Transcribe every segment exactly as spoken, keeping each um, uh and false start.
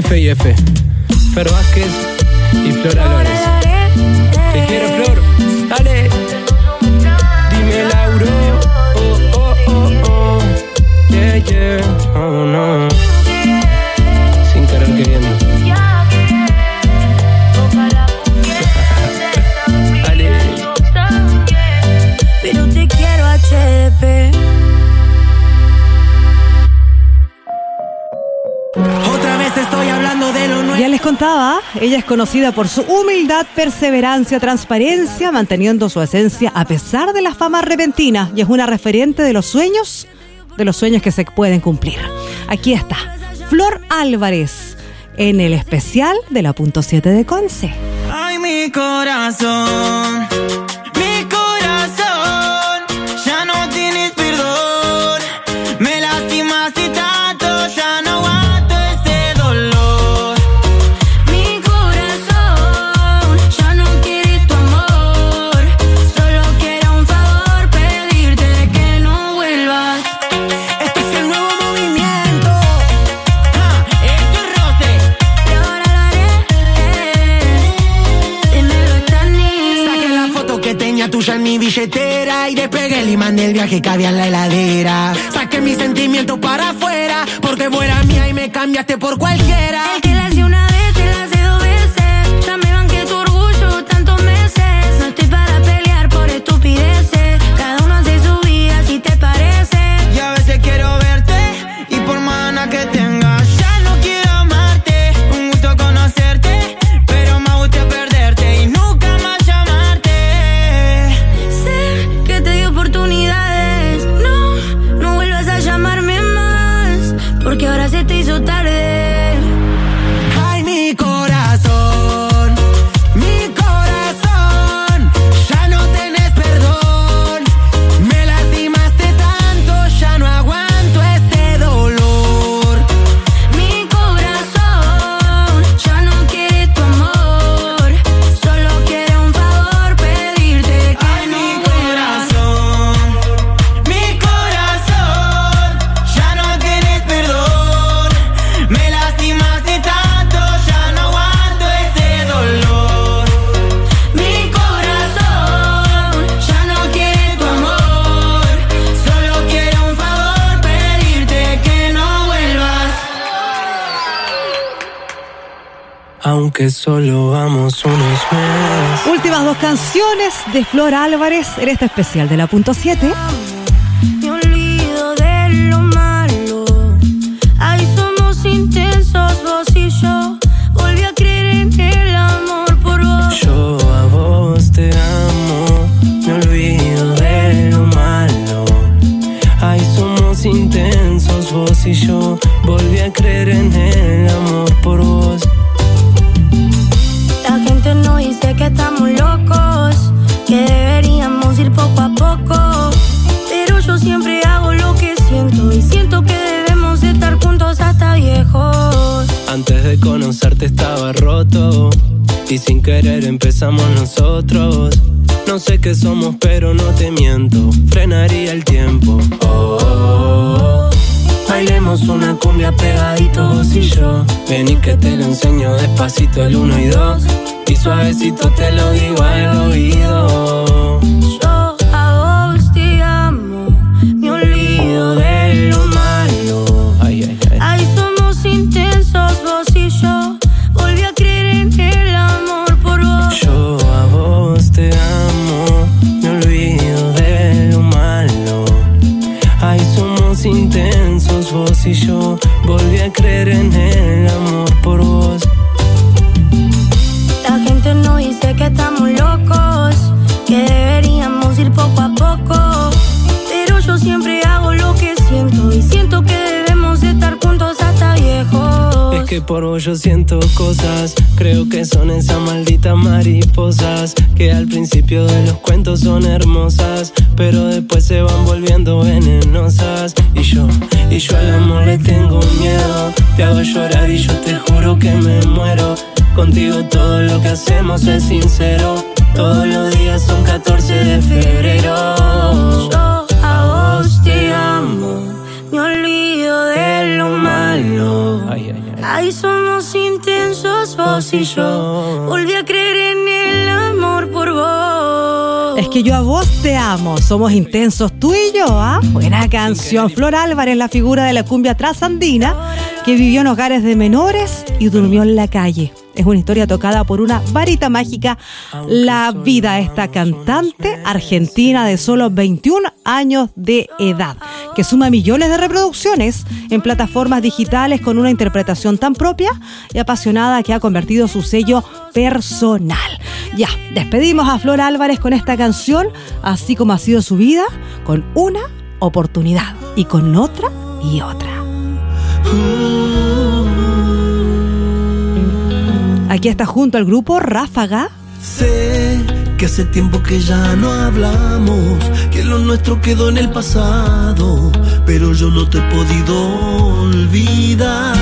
F y F. Fer Vázquez y Flor Álvarez. Te quiero, Flor. Dale. Dime, Lauro. Oh, oh, oh, oh. Yeah, yeah. Oh, no. Sin querer queriendo. Dale. Pero te quiero, H D P. Otra vez estoy hablando de lo nuevo. Ya les contaba, ella es conocida por su humildad, perseverancia, transparencia, manteniendo su esencia a pesar de la fama repentina, y es una referente de los sueños, de los sueños que se pueden cumplir. Aquí está, Flor Álvarez, en el especial de la punto siete de Conce. Ay, mi corazón, mi corazón, ya no tienes perdón. Me lastimaste tanto, ya no aguanto este dolor. Mi corazón ya no quiere tu amor. Solo quiero un favor, pedirte que no vuelvas. Este es el nuevo movimiento. Ah, esto es roce. Y ahora lo haré. Dímelo, Tani. Saqué la foto que tenía tuya en mi billetera y despegué el imán del viaje que había en la heladera. Saqué mis sentimientos para afuera porque fuera mía y me cambiaste por cualquiera. El que la hace una vez, te la hace dos veces. Ya me banqué tu orgullo tantos meses. No estoy para pelear por estupideces. Cada uno hace su vida si te parece. Y a veces quiero verte y por mana que tengas ya no quiero amarte. Un gusto conocerte, pero me gusta perderte y nunca más llamarte. Sé que te di oportunidades. No, no vuelvas a llamarme más, porque ahora se te hizo tarde. Ay, mi corazón, mi corazón, ya no tenés perdón. Me lastimaste tanto, ya no aguanto este dolor. Mi corazón ya no quiere tu amor. Solo quiere un favor, pedirte que Ay, no mi vuelvas. corazón, mi corazón, ya no tenés perdón. Me lastimaste tanto, ya no aguanto este dolor. Mi corazón ya no quiere tu amor. Solo quiere un favor, pedirte que no vuelvas. Aunque solo vamos unos meses. Últimas dos canciones de Flor Álvarez en este especial de la punto siete. Me olvido de lo malo. Ay, somos intensos, vos y yo. Volví a creer en el amor por vos. Yo a vos te amo, me olvido de lo malo. Ay, somos intensos vos y yo. Volví a creer en el amor por vos. La gente no dice que estamos locos, que deberíamos ir poco a poco. Pero yo siempre hago lo que siento y siento que debemos de estar juntos hasta viejos. Antes de conocerte estaba roto y sin querer empezamos nosotros. No sé qué somos pero no te miento, frenaría el tiempo. Oh, oh, oh. Bailemos una cumbia pegadito vos y yo. Vení que te lo enseño despacito el uno y dos. Y suavecito te lo digo al oído. Yo a vos te amo, me olvido de lo malo. Ay, ay, ay. Ay, somos intensos vos y yo. Volví a creer en el amor por vos. Yo a vos te amo, me olvido de lo malo. Ay, somos intensos vos y yo. Volví a creer en el amor por vos. La gente no dice que estamos locos, que deberíamos ir poco a poco. Pero yo siempre hago lo que siento y siento que debemos de estar juntos hasta viejos. Es que por vos yo siento cosas, creo que son esas malditas mariposas que al principio de los cuentos son hermosas, pero después se van volviendo venenosas. Y yo, y yo al amor le tengo miedo, te hago llorar y yo te juro que me muero. Contigo todo lo que hacemos es sincero, todos los días son catorce de febrero. Yo a vos te amo, me olvido de lo malo. Ay, ay, ay. Ay, somos Éramos intensos vos y yo. Volví a creer en el amor por vos. Es que yo a vos te amo. Somos intensos tú y yo, ¿ah? Buena canción. Flor Álvarez, la figura de la cumbia trasandina que vivió en hogares de menores y durmió en la calle. Es una historia tocada por una varita mágica. La vida de esta cantante argentina de solo veintiún años de edad, que suma millones de reproducciones en plataformas digitales con una interpretación tan propia y apasionada que ha convertido su sello personal. Ya, despedimos a Flor Álvarez con esta canción, así como ha sido su vida, con una oportunidad y con otra y otra. Aquí está junto al grupo Ráfaga. Sé que hace tiempo que ya no hablamos, que lo nuestro quedó en el pasado, pero yo no te he podido olvidar.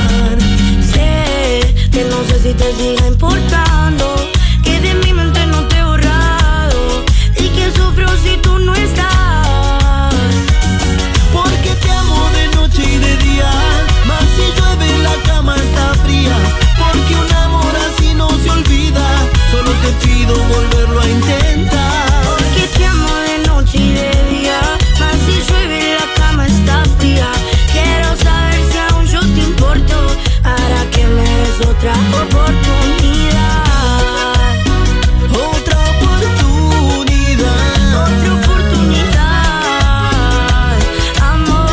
Sé que no sé si te siga importando, que de mi mente no te he borrado y que sufro si tú no estás. Porque te amo de noche y de día, más si llueve la cama está fría. Porque un amor así no se olvida, solo te pido volverlo a intentar. Porque te amo de noche y de día, más si llueve la cama está fría. Quiero saber si aún yo te importo, para que me des otra oportunidad. Otra oportunidad. Otra oportunidad, amor.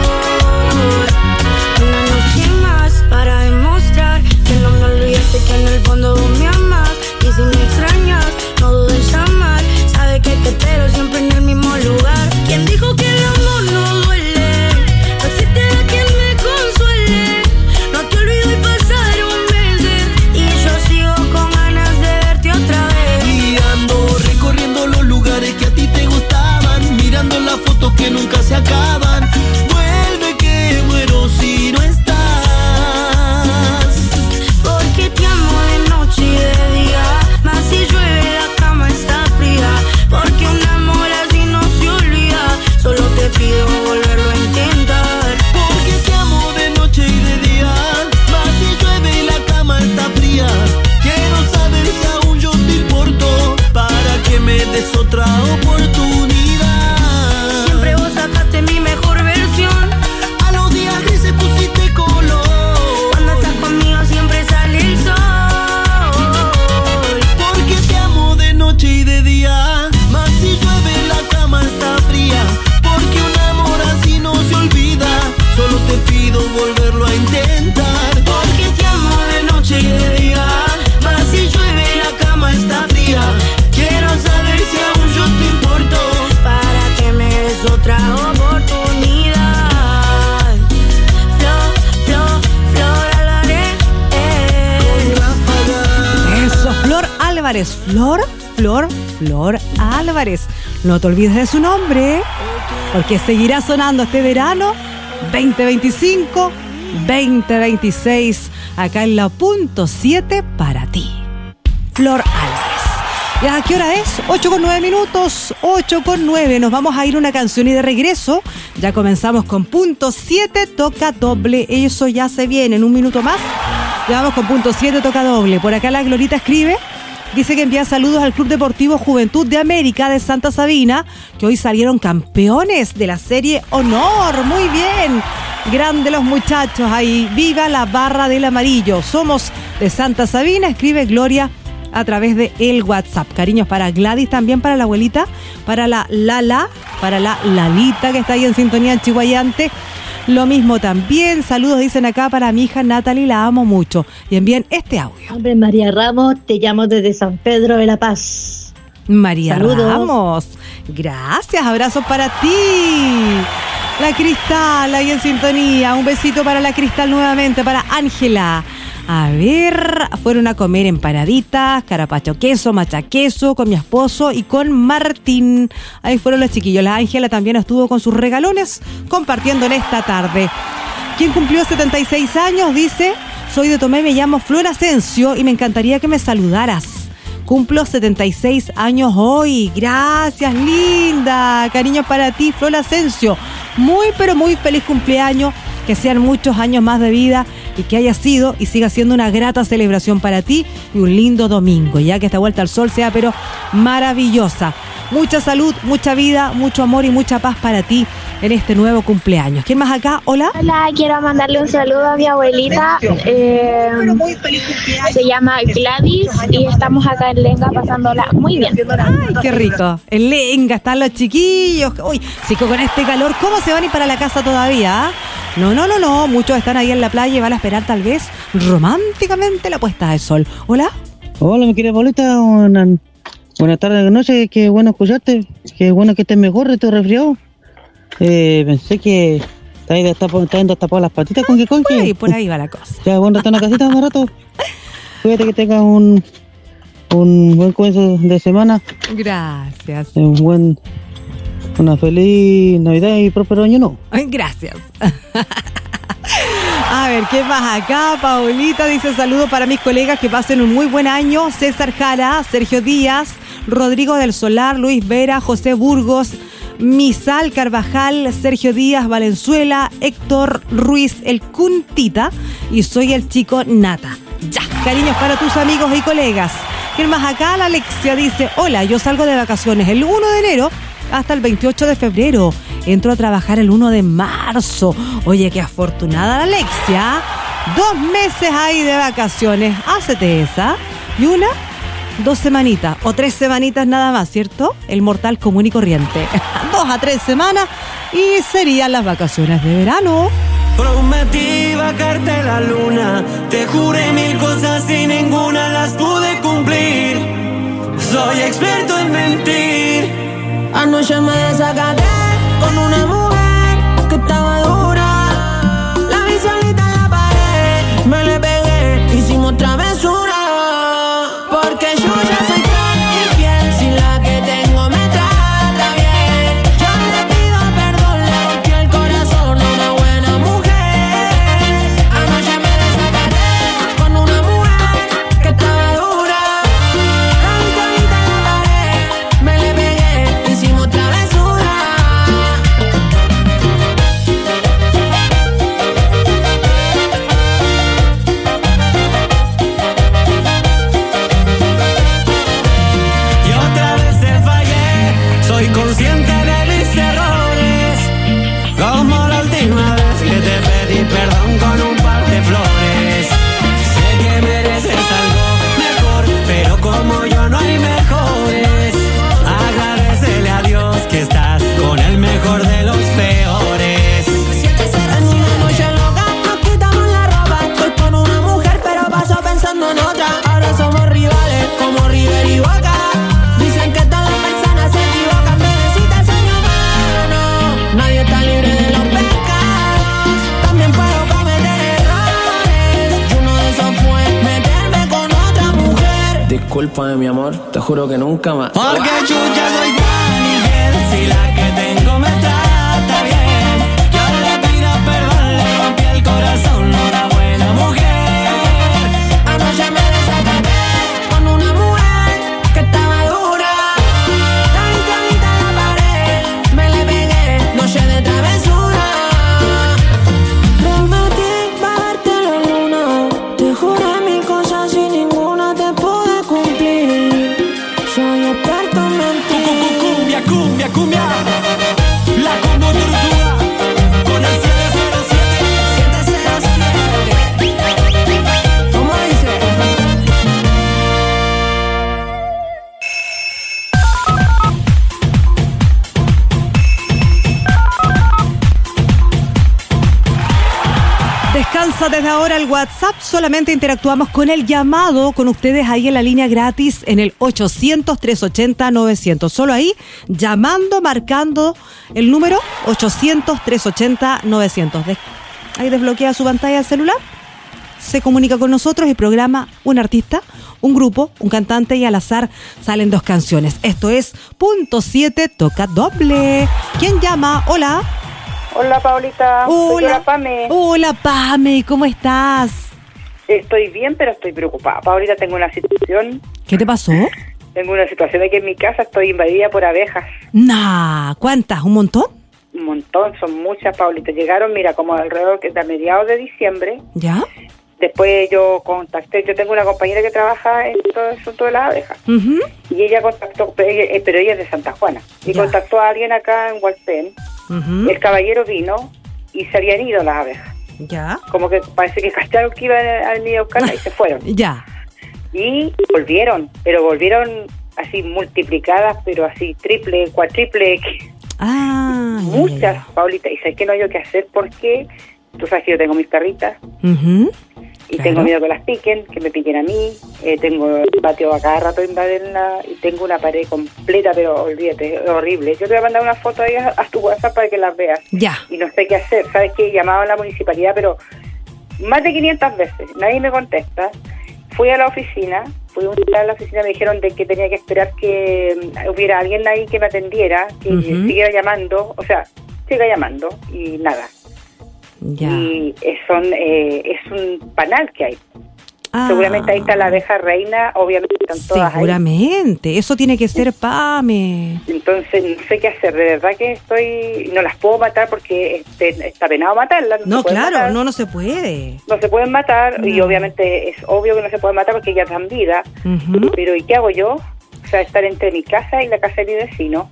Una noche más para demostrar que no me olvidaste, que en el fondo vos me amas. Y si me extrañas, no dudes en llamar. Sabes que te espero siempre en el mismo lugar. ¿Quién dijo que el amor no duele? No existe quien me consuele. No te olvido y pasaron meses y yo sigo con ganas de verte otra vez. Y ando recorriendo los lugares que a ti te gustaban, mirando las fotos que nunca se acaban. Vuelve que muero si no estás. Porque te amo de noche y de día, más si llueve la cama está fría. Porque un amor así no se olvida, solo te pido volverlo a intentar. Porque te amo de noche y de día, más si llueve y la cama está fría. Quiero saber si aún yo te importo, para que me des otra oportunidad. Siempre vos sacaste mi mejor versión, A los días grises pusiste color. cuando estás conmigo siempre sale el sol. Porque te amo de noche y de día, más si llueve la cama está fría. Porque un amor así no se olvida, solo te pido volverlo a intentar. Porque te amo de noche y de día, más si llueve la cama está fría. Quiero saber si aún yo te importo, para que me des otra oportunidad. Flor, flor, flor Álvarez, eh. Eso, Flor Álvarez. Flor, Flor, Flor Álvarez. No te olvides de su nombre, porque seguirá sonando este verano veinte veinticinco, veinte veintiséis, acá en la punto siete para ti. Flor Álvarez. ¿Y a qué hora es? ocho con nueve minutos, ocho con nueve. Nos vamos a ir una canción y de regreso. Ya comenzamos con punto siete, toca doble. Eso ya se viene en un minuto más. Ya vamos con punto siete, toca doble. Por acá la Glorita escribe. Dice que envía saludos al Club Deportivo Juventud de América de Santa Sabina, que hoy salieron campeones de la serie Honor. Muy bien. Grande los muchachos ahí. Viva la barra del amarillo. Somos de Santa Sabina, escribe Gloria a través de el WhatsApp. Cariños para Gladys, también para la abuelita, para la Lala, para la Lalita que está ahí en sintonía en Chihuayante. Lo mismo también. Saludos dicen acá para mi hija Natalie, la amo mucho. Y envíen este audio. Hombre, María Ramos, te llamo desde San Pedro de la Paz. María Saludos. Ramos. Gracias, abrazos para ti. La Cristal ahí en sintonía. Un besito para la Cristal nuevamente, para Ángela. A ver, fueron a comer empanaditas, carapacho queso, macha queso con mi esposo y con Martín. Ahí fueron los chiquillos. La Ángela también estuvo con sus regalones compartiendo en esta tarde. ¿Quién cumplió setenta y seis años? Dice, soy de Tomé, me llamo Flor Asensio y me encantaría que me saludaras. Cumplo setenta y seis años hoy. Gracias, linda. Cariños para ti, Flor Asensio. Muy, pero muy feliz cumpleaños. Que sean muchos años más de vida. y que haya sido y siga siendo una grata celebración para ti y un lindo domingo, ya que esta vuelta al sol sea pero maravillosa. Mucha salud, mucha vida, mucho amor y mucha paz para ti en este nuevo cumpleaños. ¿Quién más acá? Hola. Hola, quiero mandarle un saludo a mi abuelita. Eh, se llama Gladys y estamos acá en Lenga pasándola muy bien. Ay, qué rico. En Lenga están los chiquillos. Uy, sí, con este calor, ¿cómo se van a ir para la casa todavía? ¿Ah? No, no, no, no. Muchos están ahí en la playa y van a esperar tal vez románticamente la puesta de sol. Hola. Hola, mi querida Paulita. Buenas, buenas tardes, noche. Qué bueno escucharte. Qué bueno que estés mejor, estoy resfriado. Eh, pensé que está ahí destapado las patitas con que con que. Uy, por ahí va la cosa. Ya, bueno, está en la casita un rato. Cuídate, que tengas un un buen comienzo de semana. Gracias. Un buen, una feliz Navidad y próspero año nuevo. Gracias. A ver, ¿qué más acá? Paulita dice: saludo para mis colegas, que pasen un muy buen año. César Jara, Sergio Díaz, Rodrigo del Solar, Luis Vera, José Burgos, Misal Carvajal, Sergio Díaz Valenzuela, Héctor Ruiz el Cuntita y soy el chico Nata. Ya, cariños para tus amigos y colegas. ¿Quién más acá? La Alexia dice: hola, yo salgo de vacaciones el uno de enero hasta el veintiocho de febrero. Entro a trabajar el uno de marzo. Oye, qué afortunada la Alexia. Dos meses ahí de vacaciones. Hácete esa. Y una, dos semanitas o tres semanitas nada más, ¿cierto? El mortal común y corriente. Dos a tres semanas y serían las vacaciones de verano. Prometí bajarte la luna, te juré mil cosas y ninguna las pude cumplir. Soy experto en mentir. Anoche me desacaté con una mujer que estaba dura. La vi solita en la pared, me le pegué, hicimos travesura. Porque yo ya soy tan infiel, si la que tengo me trata bien. Yo le pido perdón, le rompí el corazón a una buena mujer. Anoche me desacaté con una mujer que estaba dura. La vi solita en la pared, me le pegué, hicimos travesura. Y otra vez te fallé, soy consciente de mis errores. Como la última vez que te pedí perdón con un par de flores. Sé que mereces algo mejor, pero como yo no hay mejores. Agradecele a Dios que estás con el mejor de los peores. En una noche loca nos quitamos la ropa. Estoy con una mujer pero paso pensando en otra. Ahora somos rivales como River y Boca. Dicen que todas las personas se equivocan, bebecita, soy humano. Nadie está libre de los pecados. También puedo cometer errores. Y uno de esos fue meterme con otra mujer. Discúlpame, mi amor, te juro que nunca más. Porque chucha soy tan infiel, si la que tengo me trata bien. Yo le pido perdón, le rompí el corazón a una buena mujer. Anoche me desacaté con una mujer que estaba dura. La vi solita en la pared, me le pegué, noche de travesura. Prometí bajarte la luna, te juré mil cosas y ninguna te pude cumplir. Soy experto en mentir. Cumbia, cumbia, cumbia. La combo tortuga con el siete cero siete. siete cero siete. ¿Cómo dice? Descansa desde ahora el WhatsApp. Solamente interactuamos con el llamado con ustedes ahí en la línea gratis en el ochocientos, trescientos ochenta, novecientos. Solo ahí, llamando, marcando el número ochocientos, trescientos ochenta, novecientos. Des- ahí desbloquea su pantalla del celular, se comunica con nosotros y programa un artista, un grupo, un cantante y al azar salen dos canciones. Esto es Punto siete Toca Doble. ¿Quién llama? Hola. Hola, Paulita. Soy Hola. la Pame. Hola, Pame, ¿cómo estás? Estoy bien, pero estoy preocupada. Paulita, tengo una situación. ¿Qué te pasó? Tengo una situación de que en mi casa estoy invadida por abejas. Nah, ¿cuántas? ¿Un montón? un montón, son muchas, Paulita. Llegaron, mira, como alrededor de a mediados de diciembre. ¿Ya? Después yo contacté, yo tengo una compañera que trabaja en todo el asunto de las abejas. Uh-huh. Y ella contactó, pero ella, pero ella es de Santa Juana. Y Ya. contactó a alguien acá en Hualpén. Uh-huh. El caballero vino y se habían ido las abejas. ¿Ya? Como que parece que cacharon que iban a venir a buscarla y se fueron. Ya. Y volvieron, pero volvieron así multiplicadas, pero así triple, cuatriple, Ah, ya, muchas, ya, ya. Paulita. Y sé que no hay yo qué hacer porque tú sabes que yo tengo mis perritas Uh-huh. y Claro. tengo miedo que las piquen, que me piquen a mí. Eh, tengo el patio a cada rato invadenla y tengo una pared completa, pero olvídate, es horrible. Yo te voy a mandar una foto ahí a, a tu WhatsApp para que las veas. Ya. Y no sé qué hacer. ¿Sabes qué? He llamado a la municipalidad, pero más de quinientas veces. Nadie me contesta. Fui a la oficina, fui un día a la oficina, me dijeron de que tenía que esperar que mm, hubiera alguien ahí que me atendiera, que Ujú. siguiera llamando, o sea, siga llamando y nada. Ya. Y es, son, eh, es un panal que hay. Ah, Seguramente ahí está la abeja reina, obviamente están todas ahí. seguramente. Eso tiene que ser Pame. Entonces no sé qué hacer, de verdad que estoy, no las puedo matar porque este, está penado matarlas. No, se pueden claro, matar. no, no se puede. No se pueden matar y No. obviamente es obvio que no se pueden matar porque ellas dan vida. Ujú, Pero ¿y qué hago yo? O sea, estar entre mi casa y la casa de mi vecino.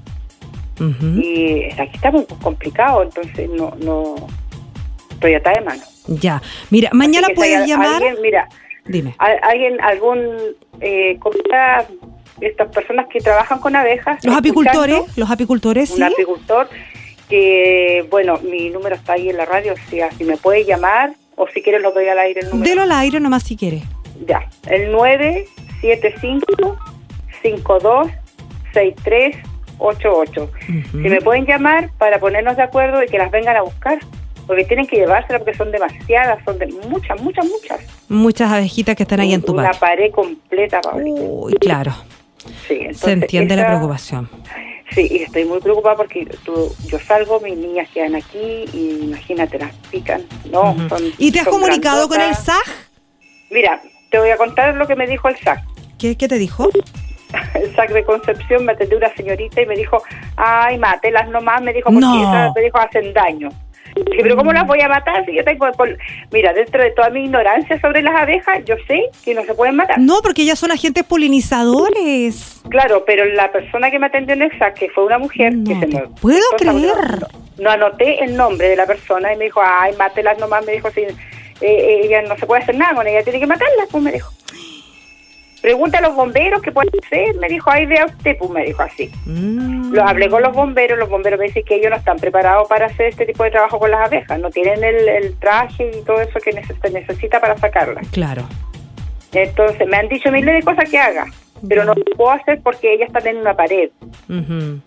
ujú. Y aquí está muy complicado, entonces no, no, estoy atada de mano. Ya. Mira, mañana Así que si puedes hay llamar. alguien, mira, Dime. a- alguien, algún, eh, ¿cómo está? Estas personas que trabajan con abejas. Los apicultores, escuchando, los apicultores, un sí. apicultor, que, bueno, mi número está ahí en la radio, o sea, si me puede llamar, o si quieres lo doy al aire el número. Delo al aire nomás si quieres. Ya, el nueve siete cinco, cinco dos, seis tres ocho ocho. Ujú. Si me pueden llamar para ponernos de acuerdo y que las vengan a buscar, porque tienen que llevárselas porque son demasiadas, son de muchas, muchas, muchas. Muchas abejitas que están ahí en tu Una patio. pared completa, Paulita. Uy, claro. Sí, entonces, Se entiende la esa- preocupación. Sí, y estoy muy preocupada porque tú, yo salgo, mis niñas quedan aquí y imagínate, las pican. No, Ujú. son, ¿Y te has son comunicado con el grandotas. S A G? Mira, te voy a contar lo que me dijo el S A C. ¿Qué, qué te dijo? El S A C de Concepción me atendió una señorita y me dijo, ay, mátelas nomás, me dijo, porque No. esas, me dijo, hacen daño. Dije, pero ¿cómo las voy a matar si yo tengo... por-". Mira, dentro de toda mi ignorancia sobre las abejas, yo sé que no se pueden matar. No, porque ellas son agentes polinizadores. Claro, pero la persona que me atendió en el S A C, que fue una mujer No que se te me... puedo Entonces, creer. No, no anoté el nombre de la persona y me dijo, ay, mátelas nomás, me dijo, si eh, ella no se puede hacer nada con ella, tiene que matarlas, pues me dijo. Pregunta a los bomberos qué pueden hacer, me dijo, ahí vea usted, pues me dijo así. Mm. Lo hablé con los bomberos, los bomberos me dicen que ellos no están preparados para hacer este tipo de trabajo con las abejas, no tienen el, el traje y todo eso que neces- se necesita para sacarlas. Claro. Entonces me han dicho miles de cosas que haga, pero no lo puedo hacer porque ellas están en una pared. Ujú.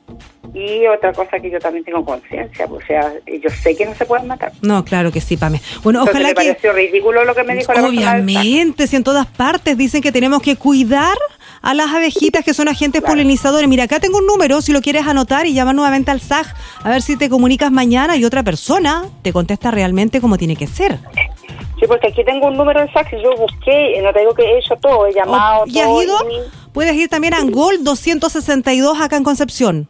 Y otra cosa que yo también tengo conciencia, pues, o sea, yo sé que no se pueden matar. No, claro que sí, Pame. Bueno, Entonces ojalá me que... pareció ridículo lo que me dijo la persona del S A C. Obviamente, si en todas partes dicen que tenemos que cuidar a las abejitas que son agentes Claro. polinizadores. Mira, acá tengo un número, si lo quieres anotar y llamar nuevamente al S A G, a ver si te comunicas mañana y otra persona te contesta realmente como tiene que ser. Sí, porque aquí tengo un número del S A C y yo busqué, no te digo que he hecho todo, he llamado O- ¿Y has todo. ido? y- Puedes ir también a Angol doscientos sesenta y dos acá en Concepción.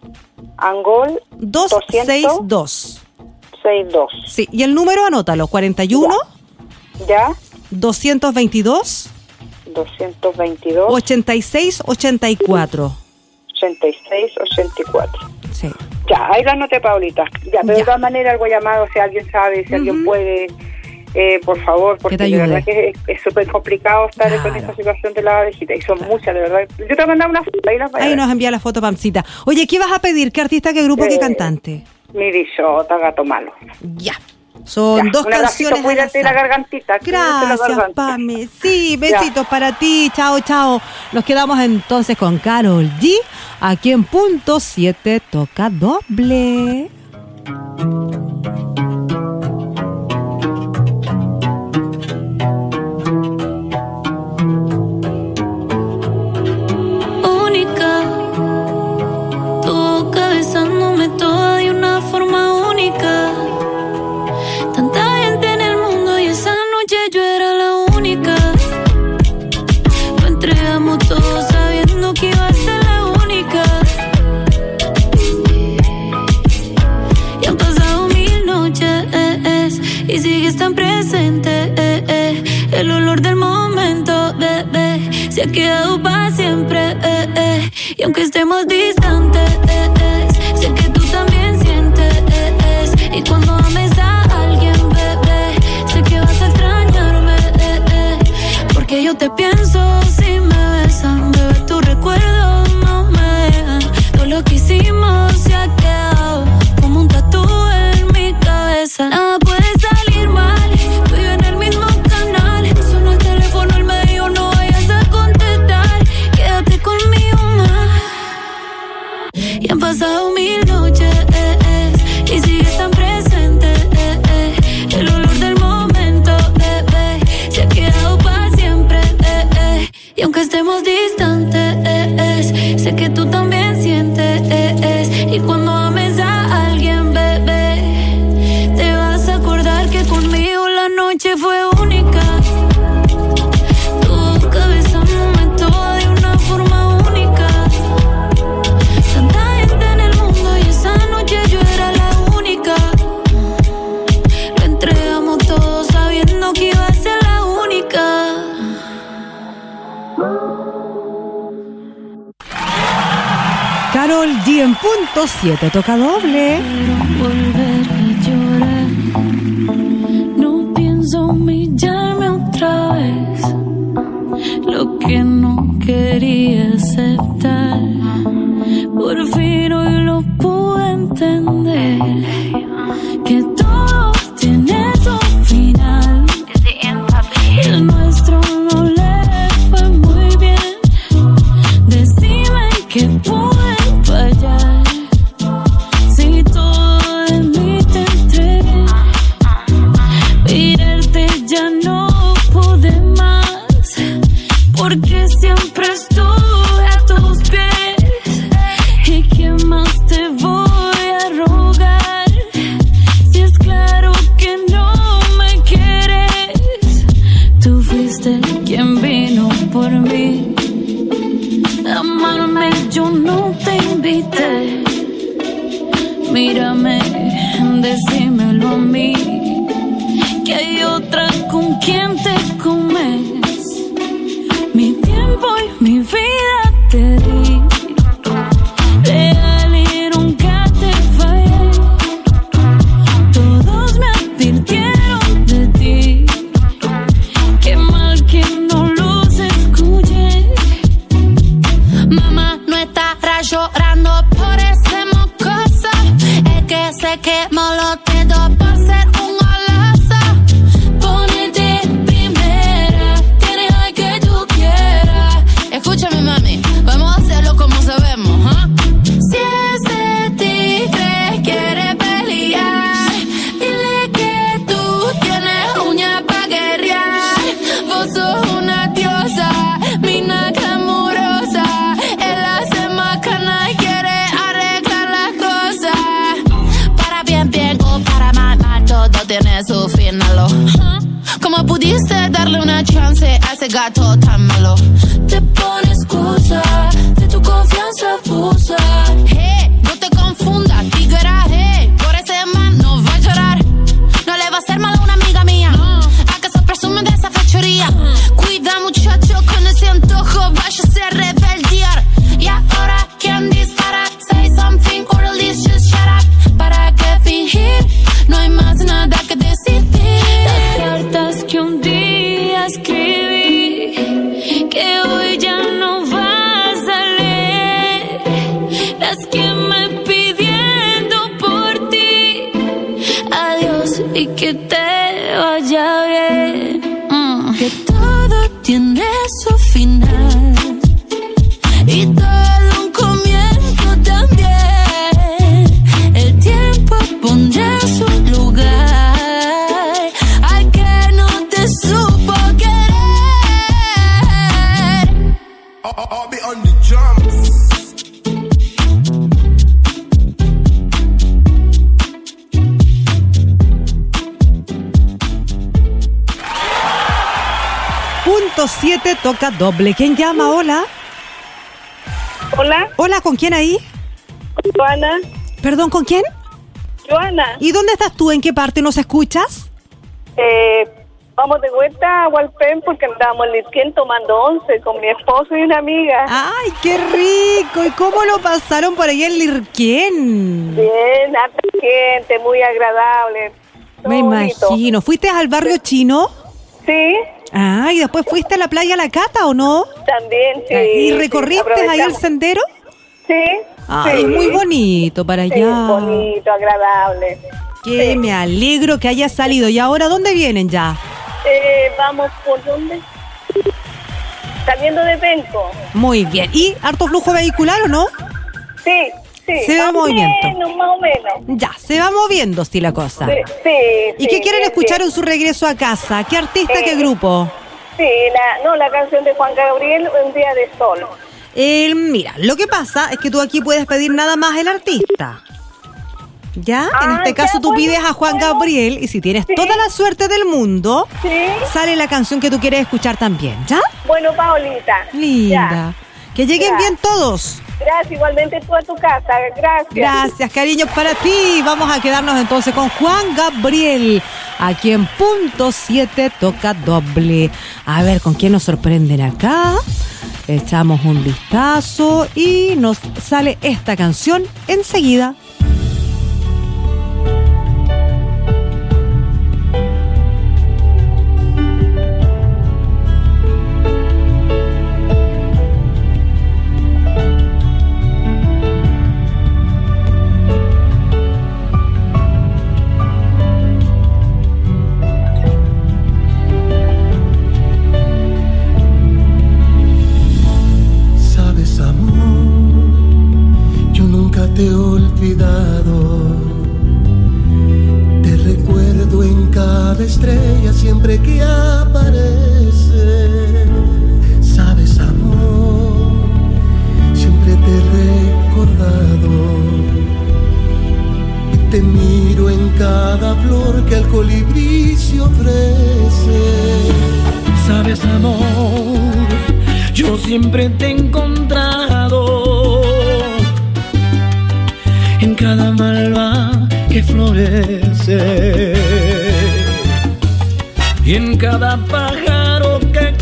Angol doscientos sesenta y dos. sesenta y dos. Sí, y el número anótalo, cuarenta y uno, ¿Ya? doscientos veintidós, doscientos veintidós, ochenta y seis ochenta y cuatro. ochenta y seis, ochenta y cuatro. Sí. Ya, ahí lo anoté, Paulita. Ya, pero Ya. de todas maneras algo llamado, si alguien sabe, si alguien puede, eh, por favor, porque te de ayude. verdad que es- es súper complicado estar Claro. con esta situación de la abejita. Y son muchas, de verdad. Yo te voy a mandar una foto, ahí las voy a Ahí ver. nos envía la foto, Pamcita. Oye, ¿qué vas a pedir? ¿Qué artista, qué grupo, qué Eh, cantante? Mi bichota, gato malo. Ya. Son Ya, dos un abracito, canciones al cuídate la azar. gargantita. cuídate la Gracias, garganta. Pame. Sí, besitos para ti. Chao, chao. Nos quedamos entonces con Karol G. Aquí en Punto siete toca doble. Única, tu boca besándome toda de una forma única. Tanta gente en el mundo y esa noche yo era la única. Lo entregamos todo sabiendo que iba a ser la única. Y han pasado se ha quedado para siempre, eh, eh. Y aunque estemos distantes, eh, eh, sé que tú también sientes, eh, eh. Y cuando ames a alguien, bebé, sé que vas a extrañarme, eh, eh. Porque yo te pienso si me besan, bebé, tus recuerdos no me dejan. Todo lo que hicimos se ha quedado como un tatú en mi cabeza. Nada puede salir mal, tú y yo en el mismo canal. Sonó el teléfono al medio, no vayas a contestar. Quédate conmigo más. Y han pasado mil noches, eh, eh, y sigues tan presente, eh, eh. El olor del momento, eh, eh, se ha quedado para siempre, eh, eh. Y aunque estemos distantes, eh, eh, sé que tú también sientes, eh, eh. Y cuando ames a alguien, bebé, te vas a acordar que conmigo la noche fue única. Tu boca besándome toda de una forma única. Tanta gente en el mundo y esa noche yo era la única. Lo entregamos todo sabiendo que iba a ser la única. Karol G en punto siete, toca doble. Volver a llorar, no pienso humillarme otra vez. Lo que no quería aceptar, por fin hoy lo pude entender. Que todo tiene su final. El nuestro no le fue muy bien. Decime que pude fallar. Si todo de mí te entregué, mirarte ya no pude más. Porque siempre estuve a tus pies. ¿Y qué más te voy a rogar? Si es claro que no me quieres. Tú fuiste quien vino por mí. Amarme yo no te invité. Mírame, decímelo a mí. Que hay otra con quien te comes. Mi tiempo y mi vida te di. Leal y nunca te fallé. Todos me advirtieron de ti. Qué mal que no los escuché. Mamá no estará llorando por ese mocoso. Es que se quemó los dedos por ser un goloso. Ponete primera, tienes al que tú quieras. Escúchame, mami, vamos a hacerlo como sabemos, ¿ah? Si ese tigre quiere pelear, dile que tú tienes uñas pa' guerrear. Vos sos una diosa, mina glamurosa. Él hace macana y quiere arreglar las cosas. Para bien, bien o para mal, mal, todo tiene su final. ¿Cómo pudiste darle una chance a ese gato tan malo? Te pones excusa, de tu confianza abusa. Hey, no te confundas, tiguera, hey. Por ese man no va a llorar. No le va a hacer mal a una amiga mía. No. ¿Acaso presumen de esa fechoría? Uh. Cuida, muchacho, con ese antojo váyase a rebeldear. Y ahora, ¿quién dispara? Say something or at least just shut up. ¿Para qué fingir? No hay más nada que decir. Las cartas que un día escribí, que hoy ya no vas a leer. Las que me pidiendo por ti. Adiós y que te vaya bien. Mm. Que todo tiene su final. Y todo un comienzo también. El tiempo pondrá su lugar. Al que no te supo querer. I'll be on the drums. Punto siete, toca doble. ¿Quién llama? Hola. Hola. Hola, ¿con quién ahí? Joana. Perdón, ¿con quién? Joana. ¿Y dónde estás tú? ¿En qué parte nos escuchas? Eh, Vamos de vuelta a Hualpén porque andábamos en Litquén tomando once con mi esposo y una amiga. ¡Ay, qué rico! ¿Y cómo lo pasaron por ahí en Lirquén? Bien, harta gente, muy agradable. Me imagino. ¿Fuiste al barrio chino? Sí. Ah, ¿y después fuiste a la playa La Cata o no? También, sí. ¿Y recorriste sí, ahí el sendero? Sí. Ay, sí. Es muy bonito para allá. Sí, bonito, agradable. Que sí. me alegro que hayas salido. ¿Y ahora dónde vienen ya? Eh, vamos, ¿por dónde? Saliendo de Penco. Muy bien. ¿Y harto flujo vehicular o no? Sí, sí. Se va movimiento. Menos, más o menos. Ya, se va moviendo, sí, la cosa. Sí, sí. ¿Y sí, qué quieren bien, escuchar bien. en su regreso a casa? ¿Qué artista, Eh, qué grupo? Sí, la, no, la canción de Juan Gabriel, Un día de sol. Eh, mira, lo que pasa es que tú aquí puedes pedir nada más el artista. ¿Ya? Ah, en este ya, caso tú bueno, pides a Juan bueno. Gabriel y si tienes Sí. toda la suerte del mundo, Sí. sale la canción que tú quieres escuchar también, ¿ya? Bueno, Paolita. Linda. Ya. Que lleguen Ya. bien todos. Gracias, igualmente tú a tu casa. Gracias. Gracias, cariño, para ti. Vamos a quedarnos entonces con Juan Gabriel. Aquí en punto siete toca doble. A ver, ¿con quién nos sorprenden acá? Echamos un vistazo y nos sale esta canción enseguida. Sabes, amor, yo nunca te he olvidado. Te recuerdo en cada estrella siempre que aparece. Sabes, amor, siempre te he recordado. Y te miro en cada flor que el colibrí se ofrece. Sabes, amor, yo siempre te he encontrado en cada malva que florece y en cada pájaro que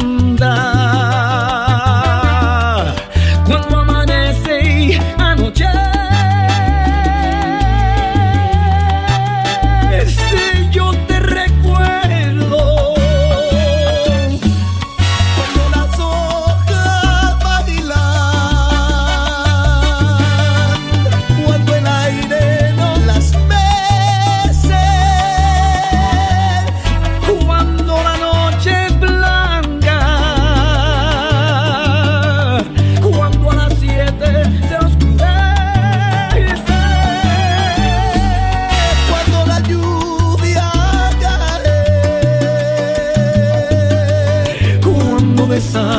canta cuando amanece y anochece. Yo te recuerdo Cuando las hojas bailan, cuando el aire no las mece, cuando la noche es blanca, cuando a las siete se oscurece, cuando la lluvia cae, cuando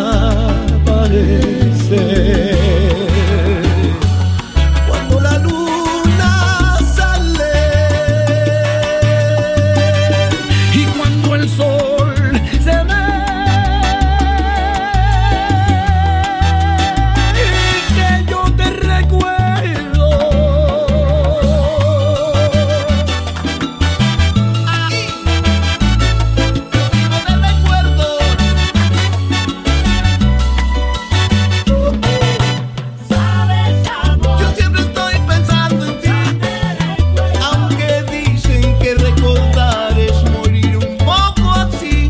desaparece, cuando la luna sale, y cuando el sol se ve, que yo te recuerdo. no te recuerdo. Yo siempre estoy pensando en ti, aunque dicen que recordar es morir un poco así.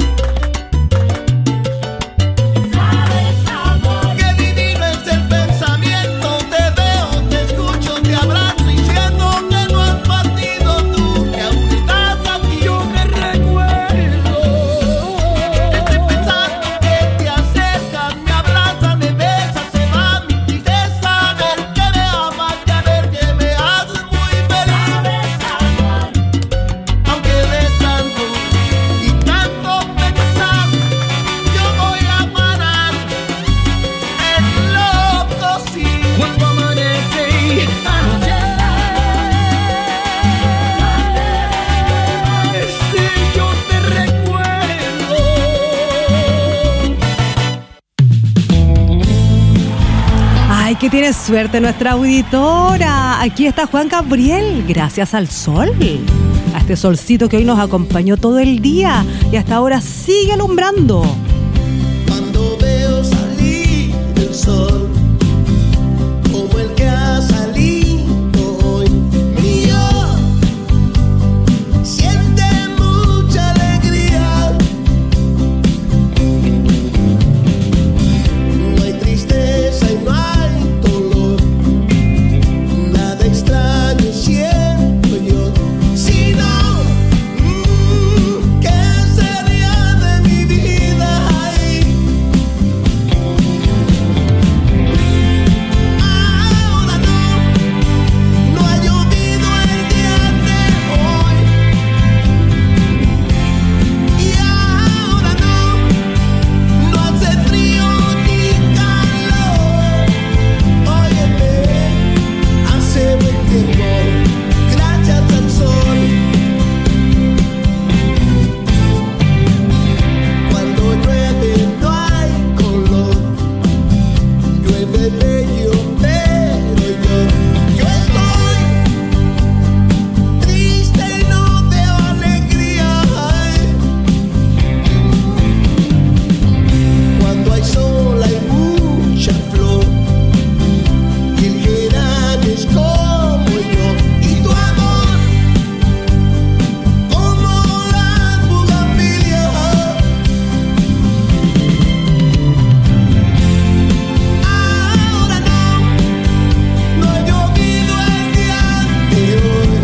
Que divino es el pensamiento, te veo, te escucho, te abrazo y siento que no has partido tú, que aún estás aquí. Yo te recuerdo. Estoy pensando que te acercas, me abrazas, me besas, se va mi tristeza, ver que me amas, ya ver que me haces muy feliz. Aunque de tanto y tanto pensar, yo voy a parar, es loco sí. Cuando amanece y anochece, yo te recuerdo. Ay, que tiene suerte nuestra auditora. Aquí está Juan Gabriel, gracias al sol. a este solcito que hoy nos acompañó todo el día y hasta ahora sigue alumbrando. Cuando veo salir el sol, como el que ha salido hoy, mío, siente mucha alegría. No hay tristeza y no hay dolor, nada extraño siento yo, sino mmm, ¿qué sería de mi vida? Ay, ahora no, no ha llovido el día de hoy, y ahora no, no hace frío ni calor. Óyeme, hace buen tiempo, gracias al sol. Cuando llueve no hay color, llueve bello, pero yo, yo estoy triste y no veo alegría. Ay, cuando hay sol hay mucha flor, y el geranio es como yo, y tu amor como la bugambilia. Ahora no, no ha llovido el día de hoy,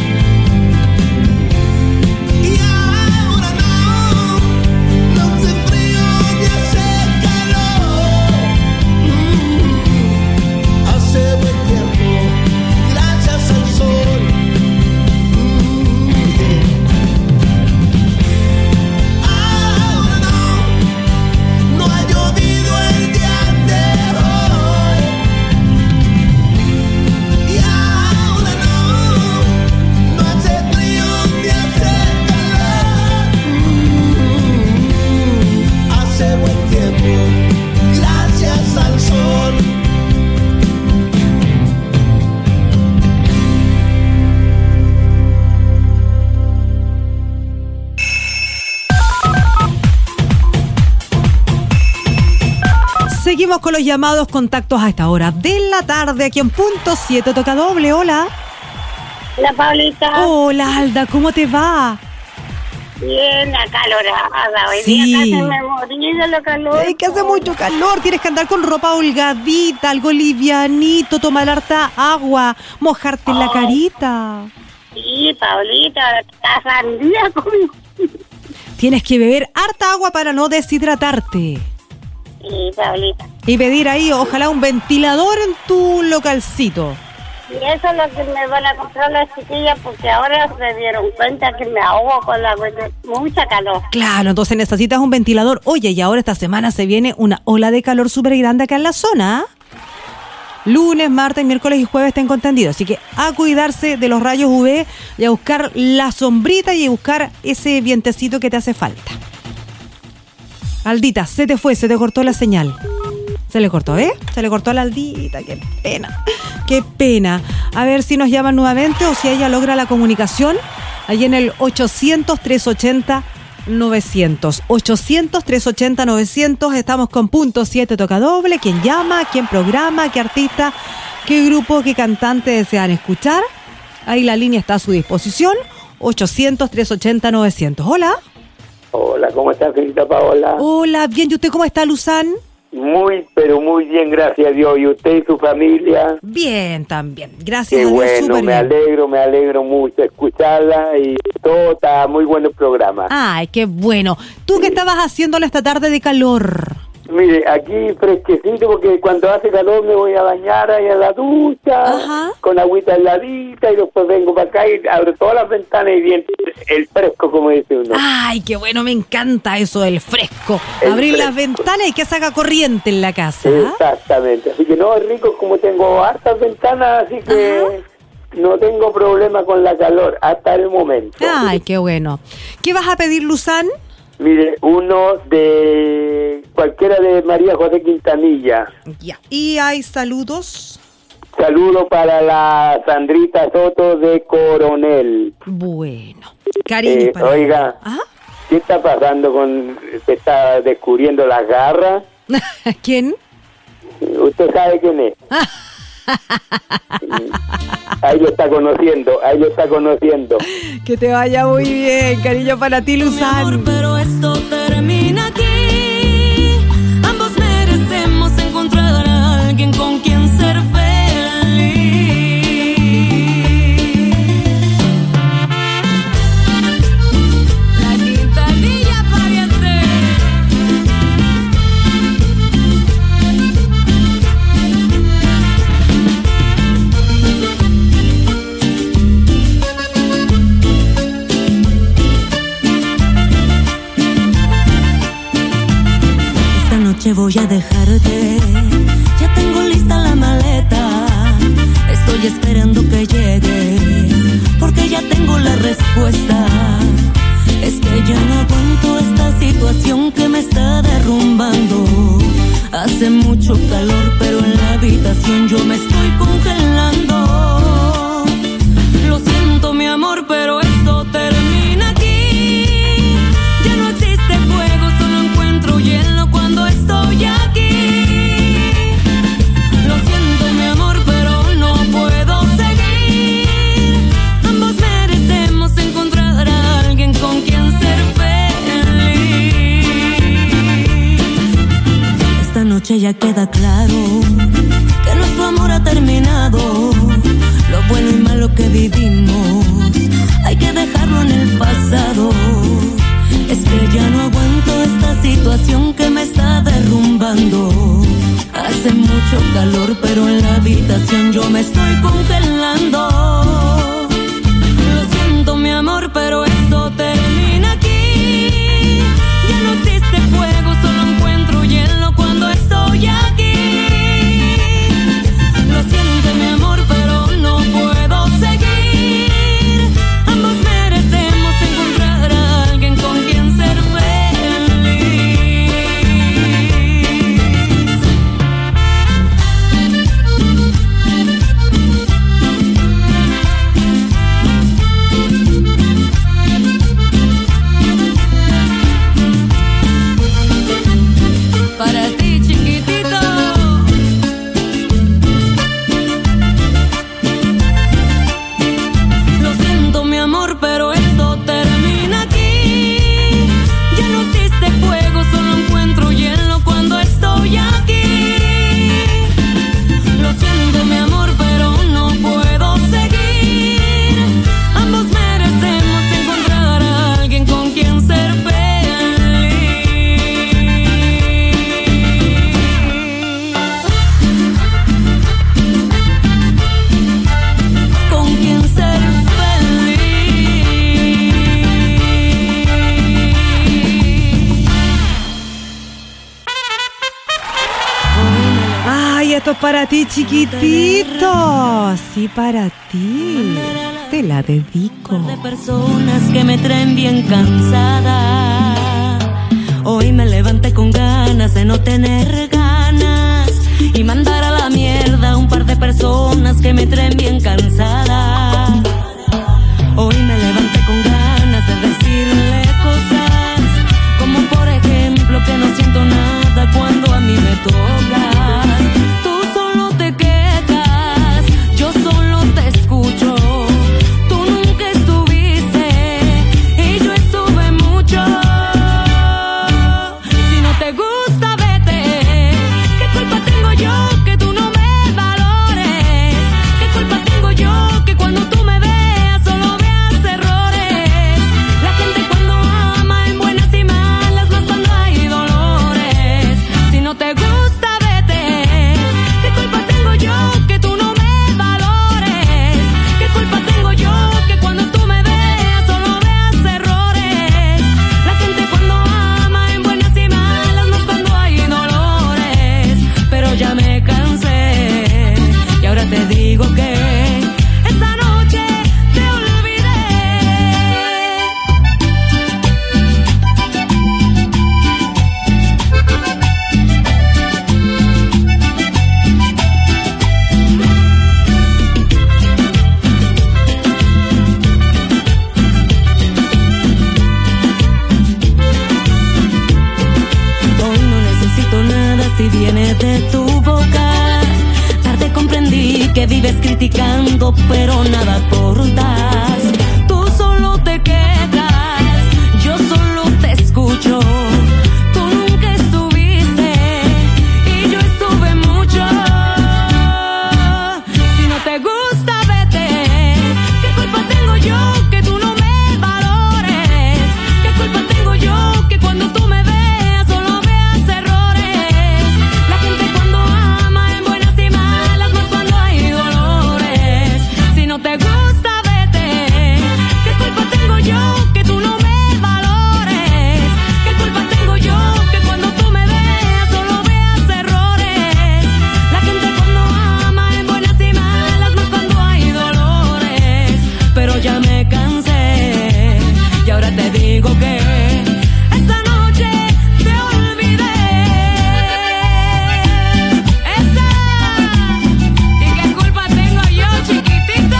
y ahora no, no hace frío ni hace calor. Mm, hace buen tiempo, gracias al sol. Mm, ahora no, no ha llovido el día de hoy, y ahora no, no hace frío ni hace calor. Mm, hace buen tiempo, gracias al sol. Seguimos con los llamados contactos a esta hora de la tarde aquí en Punto siete Toca Doble. Hola. La Paulita. Hola, Alda, ¿cómo te va? Bien acalorada. Hoy Sí. día casi me morí de lo calor. Es que hace mucho calor, tienes que andar con ropa holgadita, algo livianito, tomar harta agua, mojarte en la carita. Sí, Paulita, estás sandía conmigo. Tienes que beber harta agua para no deshidratarte. Sí, Paulita. Y pedir ahí, ojalá, un ventilador en tu localcito. Y eso es lo que me van a comprar las chiquillas, porque ahora se dieron cuenta que me ahogo con la mucha calor. Claro, entonces necesitas un ventilador. Oye, y ahora esta semana se viene una ola de calor súper grande acá en la zona. ¿Ah? Lunes, martes, miércoles y jueves tengo entendido. Así que a cuidarse de los rayos U V y a buscar la sombrita y a buscar ese vientecito que te hace falta. Aldita, se te fue, se te cortó la señal. Se le cortó, ¿eh? Se le cortó a la Aldita, qué pena. Qué pena. A ver si nos llaman nuevamente o si ella logra la comunicación. Ahí en el ochocientos, trescientos ochenta, novecientos. ochocientos, trescientos ochenta, novecientos. Estamos con Punto siete Toca Doble. ¿Quién llama? ¿Quién programa? ¿Qué artista? ¿Qué grupo? ¿Qué cantante desean escuchar? Ahí la línea está a su disposición. ochocientos, trescientos ochenta, novecientos. Hola. Hola, ¿cómo está, señorita Paola? Hola, bien. ¿Y usted cómo está, Luzán? Muy, pero muy bien, gracias a Dios. ¿Y usted y su familia? Bien, también. Gracias Qué a Dios, bueno, súper me bien. alegro, me alegro mucho escucharla y todo está muy bueno el programa. Ay, qué bueno. ¿Tú qué estabas haciéndole esta tarde de calor? Mire, aquí fresquecito porque cuando hace calor me voy a bañar ahí en la ducha, Ajá. con agüita heladita y después vengo para acá y abro todas las ventanas y viene el fresco, como dice uno. Ay, qué bueno, me encanta eso del fresco. El Abrir fresco. las ventanas y que se haga corriente en la casa. Exactamente, así que no, es rico como tengo hartas ventanas, así que no tengo problema con la calor hasta el momento. Ay, qué bueno. ¿Qué vas a pedir, Luzán? Mire, uno de cualquiera de María José Quintanilla. Ya. ¿Y hay saludos? saludo para la Sandrita Soto de Coronel. Bueno, cariño Eh, para oiga, ¿Ah? ¿qué está pasando con... se está descubriendo las garras? ¿Quién? ¿Usted sabe quién es? Ahí lo está conociendo, ahí lo está conociendo. Que te vaya muy bien, cariño para ti, Luzán. Pero esto termina aquí. Ambos merecemos encontrar a alguien con quien ser feliz. La quintanilla parece. Esta noche voy a dejarte. Ya tengo lista la maleta. Estoy esperando que llegue, porque ya tengo la respuesta. Es que ya no aguanto esta situación que me está derrumbando. Hace mucho calor, pero en la habitación yo me estoy congelando. Lo siento, mi amor, pero esto termina aquí. Ya no existe fuego, solo encuentro hielo cuando estoy aquí. Lo siento, mi amor, pero no puedo seguir. Ambos merecemos encontrar a alguien con quien ser feliz. Esta noche ya queda claro que nuestro amor ha terminado. Lo bueno y malo que vivimos hay que dejarlo en el pasado. Es que ya no aguanto esta situación que me está derrumbando. Hace mucho calor, pero en la habitación yo me estoy congelando. Lo siento, mi amor, pero esto termina aquí. Ya no existe fuego, solo encuentro hielo cuando estoy aquí. Lo siento, mi amor, pero no puedo seguir. Ambos merecemos encontrar a alguien con quien ser feliz. Para ti, chiquitito. Lo siento, mi amor, pero esto termina aquí. Ya no existe fuego, solo encuentro hielo cuando estoy aquí. Lo siento, mi amor, pero no puedo seguir. Ambos merecemos encontrar a alguien con quien ser feliz. Con quien ser feliz. Ay, esto es para ti, chiquitito. Sí, para ti. Te la dedico. De personas que me traen bien cansada. Hoy me levanté con ganas de no tener ganas y mandar a la mierda un par de personas que me traen bien cansada. Hoy me levanté con ganas de decirle cosas como por ejemplo que no siento nada cuando a mí me tocas. Tú solo te quejas, yo solo te escucho. Tú nunca estuviste y yo estuve mucho. Si no te gusta, vete. si viene de tu boca. Tarde comprendí que vives criticando, pero nada aportas. Tú solo te quedas, yo solo te escucho. Tú nunca estuviste y yo estuve mucho. Si no te gusta, vete. ¿Qué culpa tengo yo que tú no me valores? ¿Qué culpa tengo yo que cuando tú me veas solo veas errores? La gente cuando ama en buenas y malas, más cuando hay dolores. Si no te gusta, vete. ¿Qué culpa tengo yo que tú no me valores? ¿Qué culpa tengo yo que cuando tú me veas solo veas errores? La gente cuando ama en buenas y malas, más cuando hay dolores. Pero ya me cansé y ahora te digo que esta noche te olvidé. Esa. ¿Y qué culpa tengo yo, chiquitito?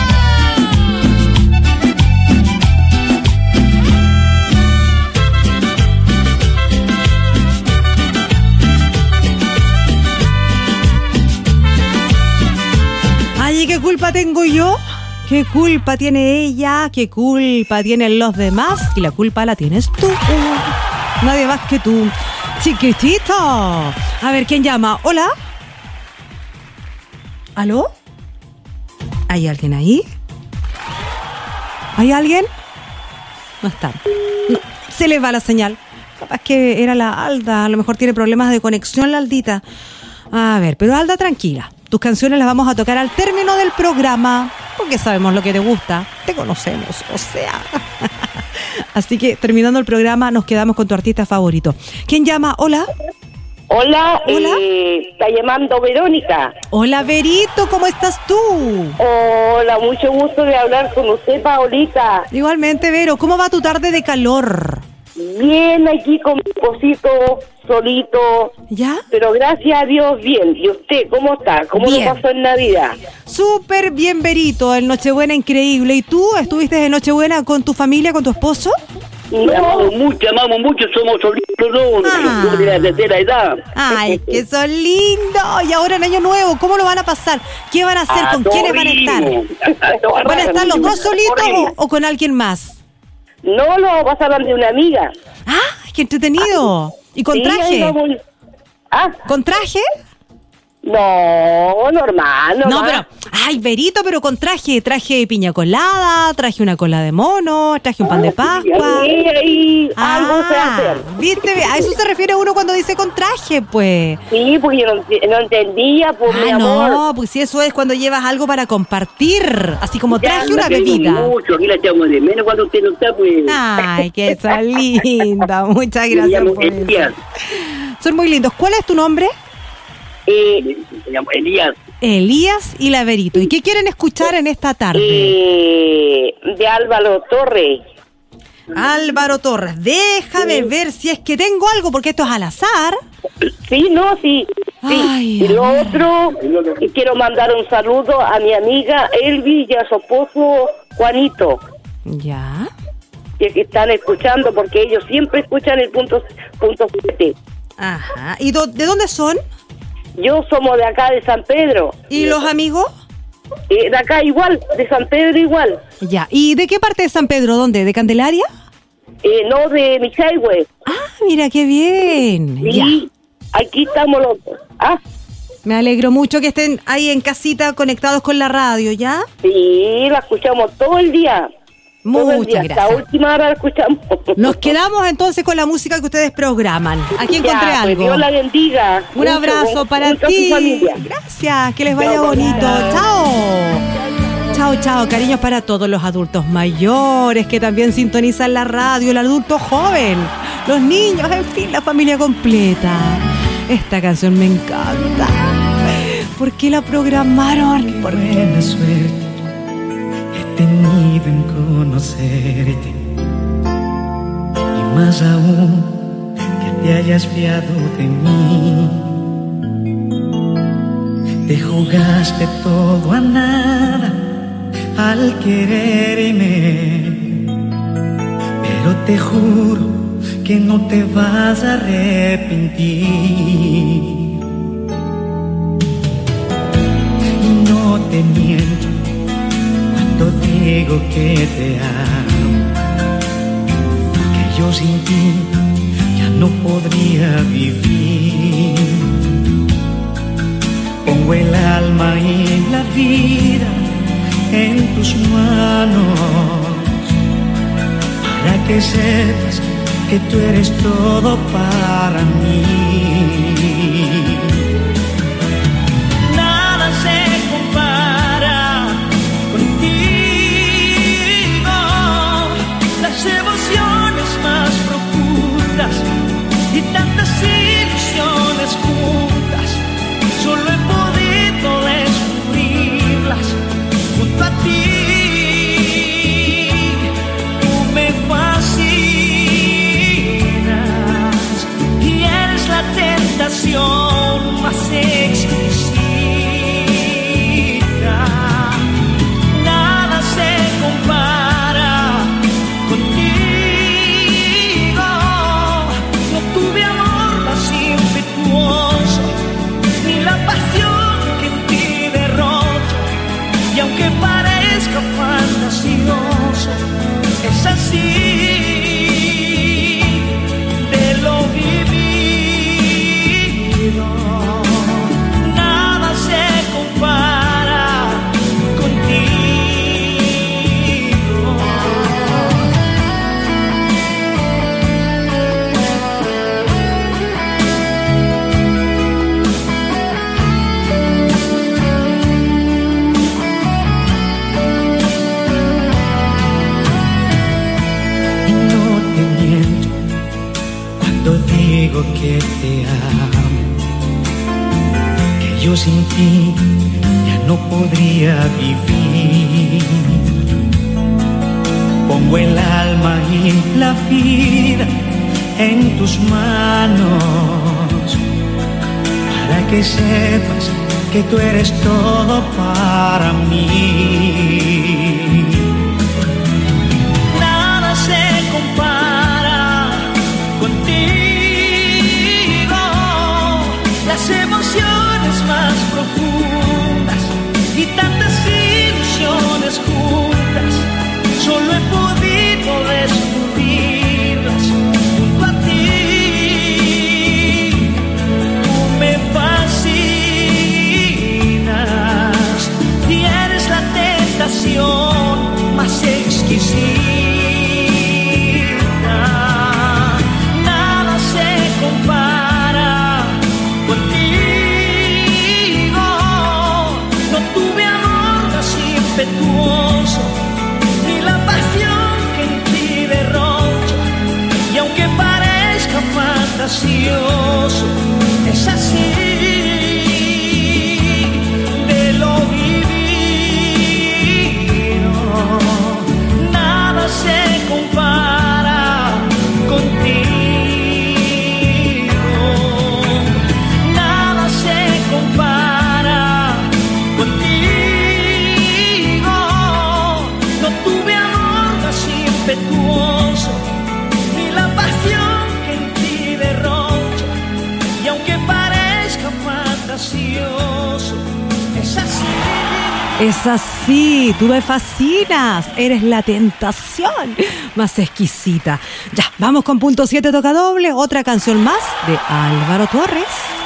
Ay, ¿y qué culpa tengo yo? ¿Qué culpa tiene ella? ¿Qué culpa tienen los demás? Y la culpa la tienes tú. Nadie más que tú. Chiquitito. A ver, ¿quién llama? ¿Hola? ¿Aló? ¿Hay alguien ahí? ¿Hay alguien? No está. No, se le va la señal. Capaz que era la Alda. A lo mejor tiene problemas de conexión la Aldita. A ver, pero Alda, tranquila. Tus canciones las vamos a tocar al término del programa, porque sabemos lo que te gusta, te conocemos, o sea. Así que terminando el programa nos quedamos con tu artista favorito. ¿Quién llama? Hola. Hola, Hola. Eh, está llamando Verónica. Hola, Verito, ¿cómo estás tú? Hola, mucho gusto de hablar con usted, Paolita. Igualmente, Vero, ¿cómo va tu tarde de calor? Bien, aquí con mi cosito, solito. ¿Ya? Pero gracias a Dios, bien. ¿Y usted cómo está? ¿Cómo Bien. lo pasó en Navidad? Súper bien, Verito, el Nochebuena increíble. ¿Y tú estuviste en Nochebuena con tu familia, con tu esposo? No. Amamos mucho, amamos mucho, somos solitos, no, Ah. no de la tercera edad. Ay, que son lindos. Y ahora en Año Nuevo, ¿cómo lo van a pasar? ¿Qué van a hacer? ¿Con quiénes van a estar? ¿Van a estar los dos solitos o, o con alguien más? No, lo va a pasar ante una amiga. ¡Ah, qué entretenido! ¿Y con Sí, traje? ahí vamos. ¿Ah? ¿Con traje? No, normal, normal. No, pero, ay, Verito, pero con traje, traje de piña colada, traje una cola de mono, traje un pan de Pascua. Ahí, ahí, Ah, algo se hace. ¿viste? A eso se refiere uno cuando dice con traje, pues. Sí, porque yo no, no entendía, pues, mi Ah, amor. no, pues si eso es cuando llevas algo para compartir, así como traje una La queremos bebida. mucho, aquí la echamos de menos cuando usted no está, pues. Ay, que son lindos, muchas Me gracias llamo por eso. Elías. Son muy lindos. ¿Cuál es tu nombre? Eh, me llamo Elías. Elías y Laverito. ¿Y qué quieren escuchar en esta tarde? Eh, de Álvaro Torres. Álvaro Torres, déjame ver si es que tengo algo, porque esto es al azar. Sí, no, sí. sí. Ay, y lo a ver. otro, y quiero mandar un saludo a mi amiga Elvi y a su esposo Juanito, Ya. que, que están escuchando, porque ellos siempre escuchan el punto punto siete. Ajá. ¿Y do- de dónde son? Yo somos de acá, de San Pedro. ¿Y los amigos? Eh, de acá igual, de San Pedro igual. Ya. ¿Y de qué parte de San Pedro? ¿Dónde? ¿De Candelaria? Eh, no, de Michaihue. Ah, mira qué bien. Sí, Ya. aquí estamos los... Ah, Me alegro mucho que estén ahí en casita conectados con la radio, ¿ya? sí, la escuchamos todo el día. Todo el día, Muchas hasta gracias. última hora la escuchamos. Nos quedamos entonces con la música que ustedes programan. Aquí encontré Ya, pues, algo. Dios la bendiga. Un Mucho, abrazo para junto a su ti. familia. Gracias, que les vaya Chao, bonito. mamá. Chao. Chao, chao. Cariños para todos los adultos mayores que también sintonizan la radio, el adulto joven, los niños, en fin, la familia completa. Esta canción me encanta. ¿Por qué la programaron? ¿Por qué? Buena suerte he tenido en conocerte, y más aún que te hayas fiado de mí. Te jugaste todo a nada al quererme, pero te juro que no te vas a arrepentir. digo que te amo, que yo sin ti ya no podría vivir. Pongo el alma y la vida en tus manos, para que sepas que tú eres todo para mí. Nada se compara contigo, las emociones más profundas y tantas ilusiones juntas, solo he podido descubrirlas junto a ti. Tú me fascinas y eres la tentación más exquisita. Nada se compara contigo. No tuve amor más impetuoso, ni la pasión que en ti derrocho. Y aunque parezca fantasioso, es así de lo vivido. Nada se compara contigo. Y no te miento cuando digo que te amo, que yo sin ti ya no podría vivir. Pongo el alma y la vida en tus manos, para que sepas que tú eres todo para mí. Nada se compara contigo, las emociones más profundas y tantas ilusiones juntas, solo he podido descubrirlas junto a ti. Tú me fascinas y eres la tentación más exquisita. Nada se compara contigo. No tuve amor más impetuoso, ni la pasión que en ti derrocho. Y aunque parezca fantasioso, es así de lo vivido. Nada se compara contigo. Nada se compara contigo. No tuve amor más impetuoso, ni la pasión que en ti derrocho. Y aunque parezca fantasioso, es así. Es así, tú me fascinas, eres la tentación más exquisita. Ya, vamos con punto siete, toca doble, otra canción más de Álvaro Torres.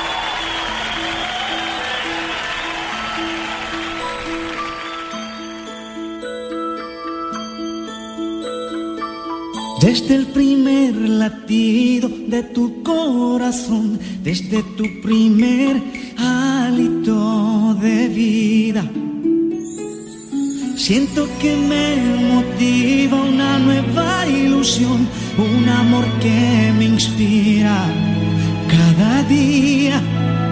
Desde el primer latido de tu corazón, desde tu primer hálito de vida, siento que me motiva una nueva ilusión, un amor que me inspira cada día.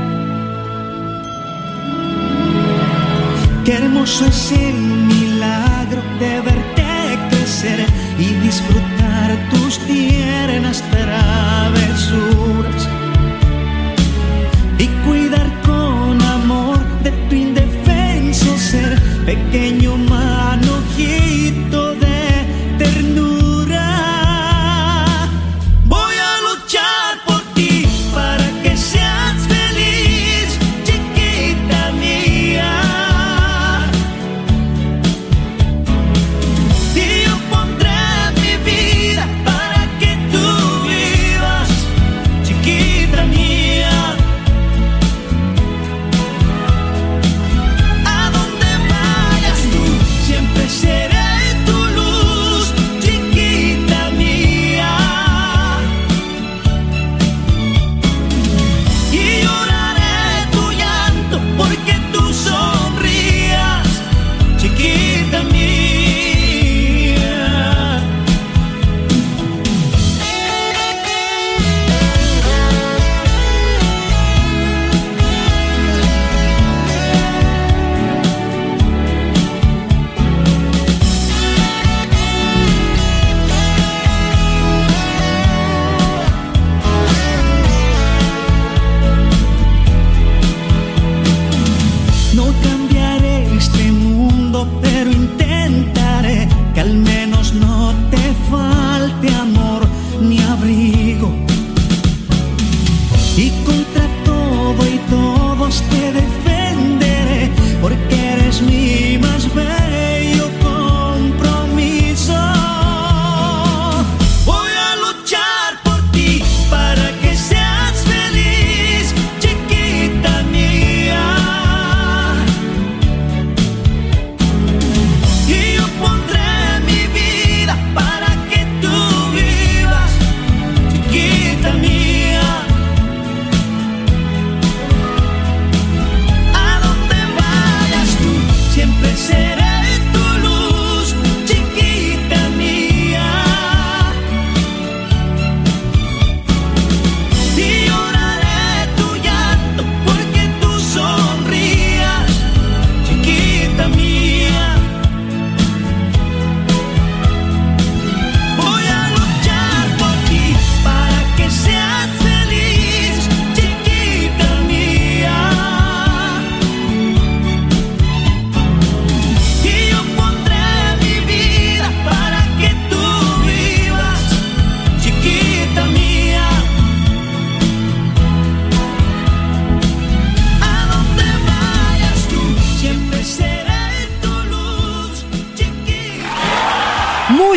Qué hermoso es el milagro de verte crecer y disfrutar tus tiernas travesuras y cuidar con amor de tu indefenso ser, pequeño manojito de ternura. Voy a luchar por ti para que seas feliz, chiquita mía.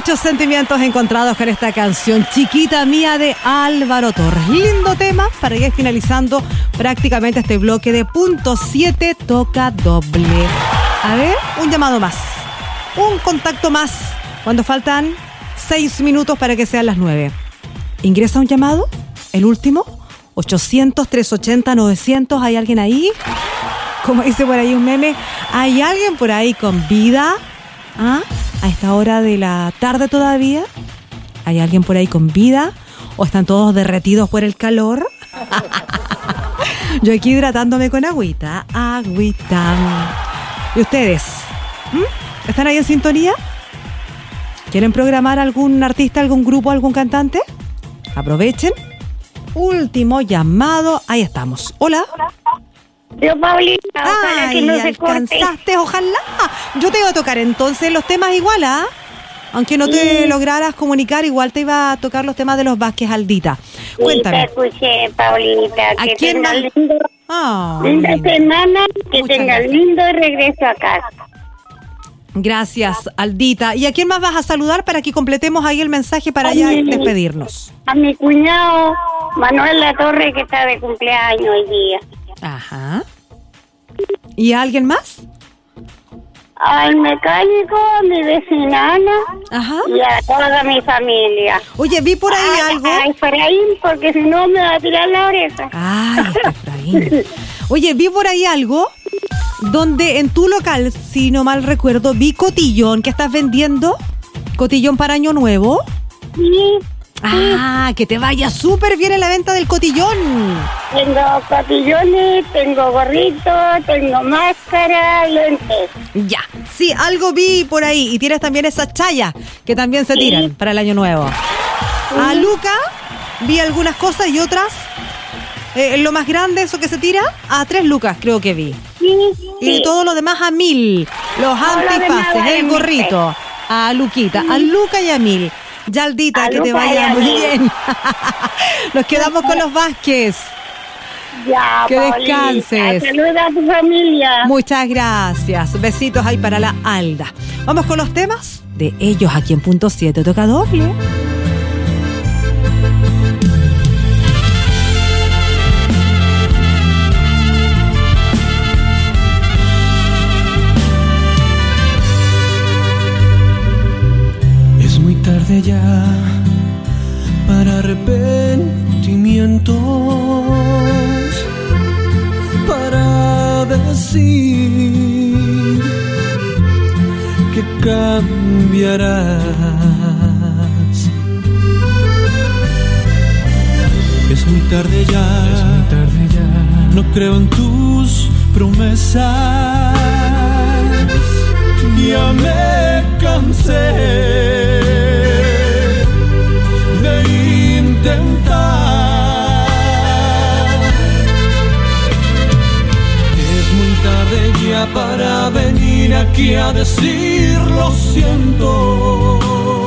Muchos sentimientos encontrados con esta canción Chiquita Mía de Álvaro Torres. Lindo tema para ir finalizando prácticamente este bloque de punto siete toca doble. A ver, un llamado más, un contacto más, cuando faltan seis minutos para que sean las nueve. Ingresa un llamado, el último, ochocientos, trescientos ochenta, novecientos. ¿Hay alguien ahí? Como dice por ahí un meme, ¿hay alguien por ahí con vida? ¿Ah? ¿A esta hora de la tarde todavía? ¿Hay alguien por ahí con vida? ¿O están todos derretidos por el calor? Yo aquí hidratándome con agüita, agüita. ¿Y ustedes? ¿Mm? ¿Están ahí en sintonía? ¿Quieren programar algún artista, algún grupo, algún cantante? Aprovechen. Último llamado. Ahí estamos. Hola. Yo, Paulita, ojalá Ay, que no se corte. alcanzaste, ojalá. Yo te iba a tocar entonces los temas igual, ¿ah? Aunque no te Sí. lograras comunicar, igual te iba a tocar los temas de los Vázquez Aldita. Sí, Cuéntame. te escuché, Paulita. ¿A Que quién tengas más? lindo, Ah, linda semana, que Muchas tengas gracias. lindo regreso a casa. gracias, Aldita. ¿Y a quién más vas a saludar para que completemos ahí el mensaje para ya Ay. despedirnos? A mi cuñado, Manuel La Torre, que está de cumpleaños hoy día. Ajá. ¿Y a alguien más? Al mecánico, a mi vecina Ana. Ajá. Y a toda mi familia. Oye, vi por ahí a, algo. A Efraín, porque si no me va a tirar la oreja. Ay, este Efraín. Oye, vi por ahí algo donde en tu local, si no mal recuerdo, vi cotillón que estás vendiendo. Cotillón para Año Nuevo. Sí. Ah, que te vaya súper bien en la venta del cotillón. Tengo cotillones, tengo gorritos, tengo máscara, lentes. Ya, sí, algo vi por ahí. Y tienes también esas chayas que también se Sí. tiran para el Año Nuevo. A Luca vi algunas cosas y otras. Eh, lo más grande, eso que se tira, a tres lucas creo que vi. Sí, Y sí. todo lo demás a mil. Los Todo lo demás antifaces, vale el mil gorrito. A Luquita, a Luca y a mil. Ya, Aldita, A que te Luca y vaya a muy Mil. bien. Nos quedamos con los Vázquez. Ya, Que Paulita, descanses. Saluda a tu familia. Muchas gracias. Besitos ahí para la Alda. Vamos con los temas de ellos aquí en punto siete. Toca doble. Es muy tarde ya para arrepentimientos, para decir que cambiarás. Es muy tarde ya, es muy tarde ya. No creo en tus promesas. Ya me cansé de intentar. Es muy tarde ya para venir aquí a decir lo siento.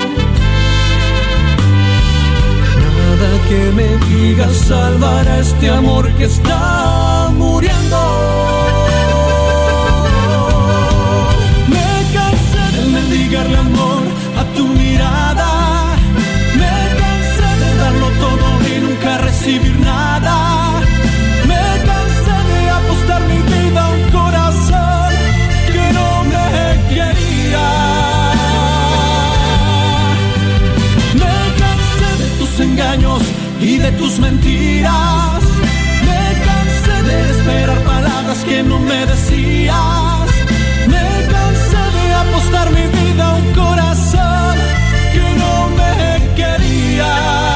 Nada que me diga salvará este amor que está muriendo. Mendigarle amor a tu mirada. Me cansé de darlo todo y nunca recibir nada. Me cansé de apostar mi vida a un corazón que no me quería. Me cansé de tus engaños y de tus mentiras. Me cansé de esperar palabras que no me decías. Me cansé de apostar mi vida a un corazón que no me quería,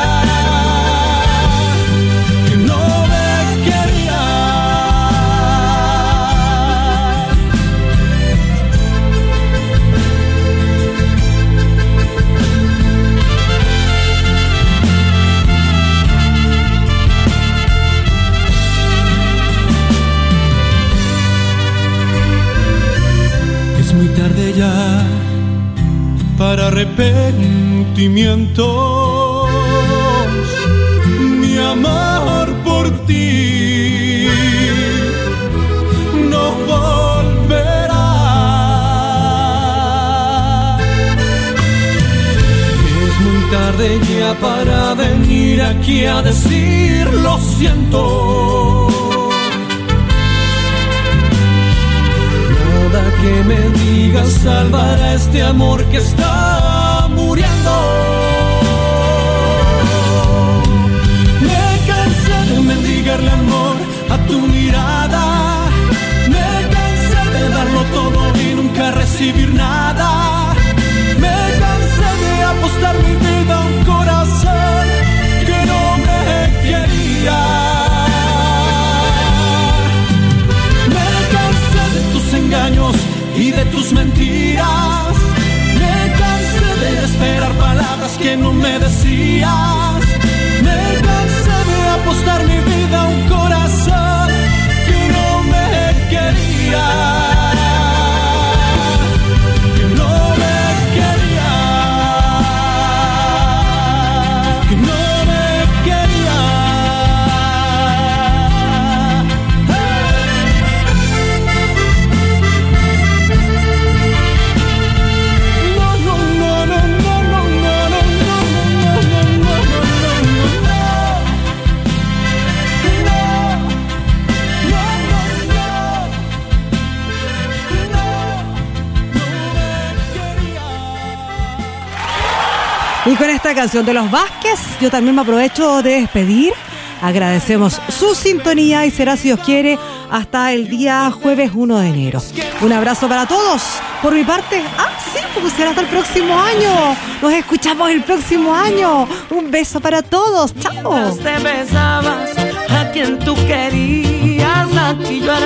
que no me quería. Es muy tarde ya para arrepentimientos. Mi amor por ti no volverá. tarde ya para venir aquí a decir lo siento. Nada que me digas salvará este amor que está muriendo. Me cansé de mendigarle amor a tu mirada. Me cansé de darlo todo y nunca recibir nada. Me cansé de apostar mi vida a un corazón que no me quería. Me cansé de tus engaños y de tus mentiras. Me cansé de esperar palabras que no me decías. Me cansé de apostar mi vida a un corazón que no me quería. Y con esta canción de Los Vázquez, yo también me aprovecho de despedir. Agradecemos su sintonía y será, si Dios quiere, hasta el día jueves uno de enero. Un abrazo para todos. Por mi parte, ah, sí, pues será hasta el próximo año. Nos escuchamos el próximo año. Un beso para todos. Chao. Te besabas a quien tú querías, aquí yo era